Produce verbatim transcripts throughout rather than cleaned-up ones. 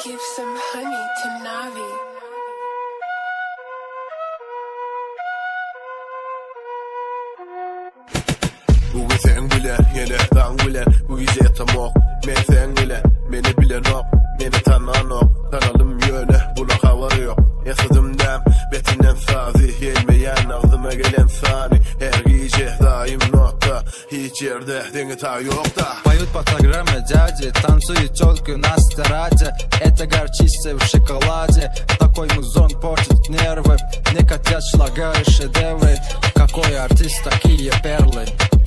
give some honey to Navi. Bu sen bilen, yine ben bilen. Bu gece yatamok, men sen bilen. Beni bilen ok, beni tanınan ok. Kanalım yöne, bulak havarı yok. Yasadım dem, betinden sazi. Gelmeyen ağzıma gelen sani. Her gece daim nokta. Hiç yerde denge ta yok da. Поют по программе дяди, танцует тёлка на эстраде. Это горчица в шоколаде. Такой музон портит нервы. Не котят шлага и шедевры. Какой артист, такие перлы.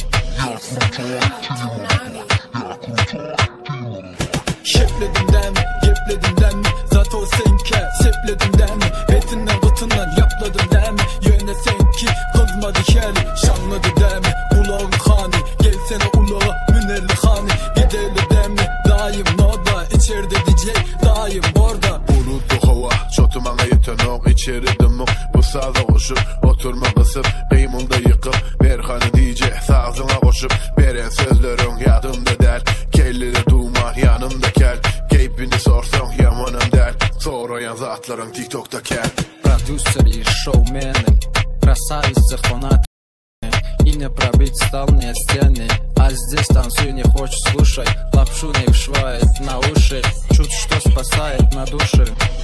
Şepledimden mi, yepledimden mi? Zato senke, sepledimden mi? Etinden kıtından yapladım der mi? Yöne senki, kızmadı keli, şanladı der mi? Kulağın hani, gelsene ulağa, münerli hani. Gidelim der mi? Daim noda, içeride D J, daim orada. Bulutlu hava, çotumana yeten ok. İçeri dımık, bu sağda koşup. Oturma kısıp, kıymında yıkıp. Berhanı D J, sağzına koşup. Beren sözlerin yadımda der. Kellere duman yanımda kel. Keyfini sorsan yamanım der. Sorayan zatların TikTok'ta kel. Продюсер и шоумены, красавицы, фанаты. И не пробить стал мне стены. А здесь танцуй, не хочешь, слушай. Лапшу не вшивает на уши. Чуть что спасает на душе.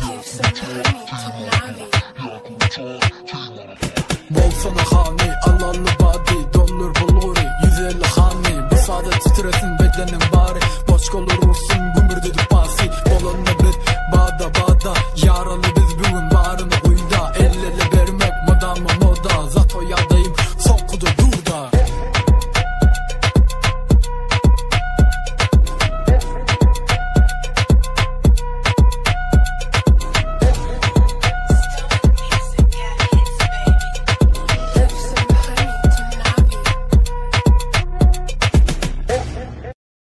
Bolsana hani, Allah'lı body, dollar bulguri, yüz elli hani. Bu sade titresin bedenin bari. Boş olursun, gümür dedi pasi. Olanla bir, bada bada. Yaralı biz bugün varını uyda. El ele